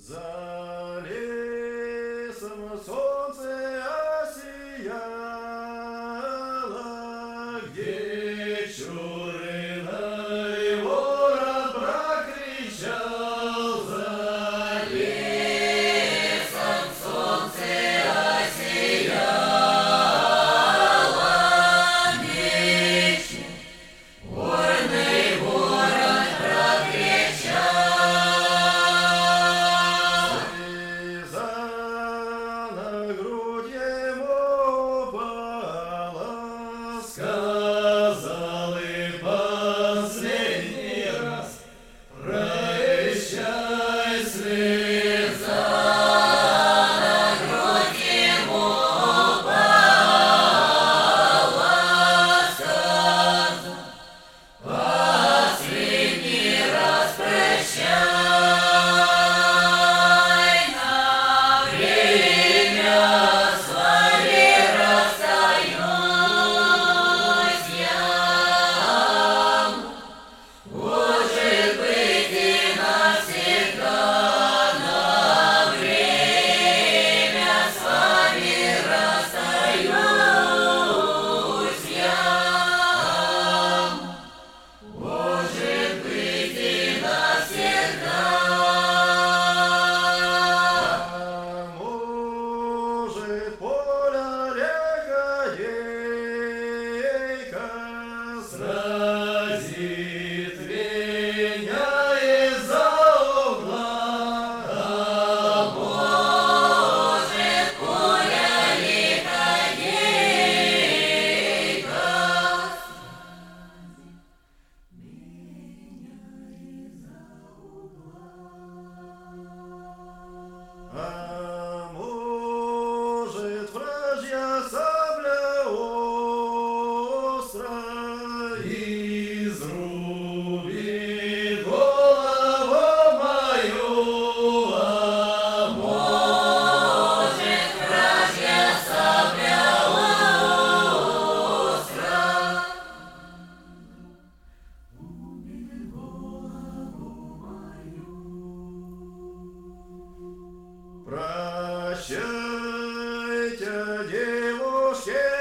За лесом солнце осияло, где чурный ворон прокричал. За лесом солнце осияло, где черный ворон прокричал. Слеза на грудь ему упала, сказал и последний раз: прощай, слеза. На грудь ему упала, сказал последний раз: прощай, на время с вами расстаюсь я. Может быть, и навсегда на время с вами расстаюсь я. Может быть, и навсегда. Может, поля легодейка сразит меня из-за угла. Может, поля лиходейка А может, вражья сабля острая изрубит голову мою. А может, вражья сабля острая убит голову мою. прощайте, девушки.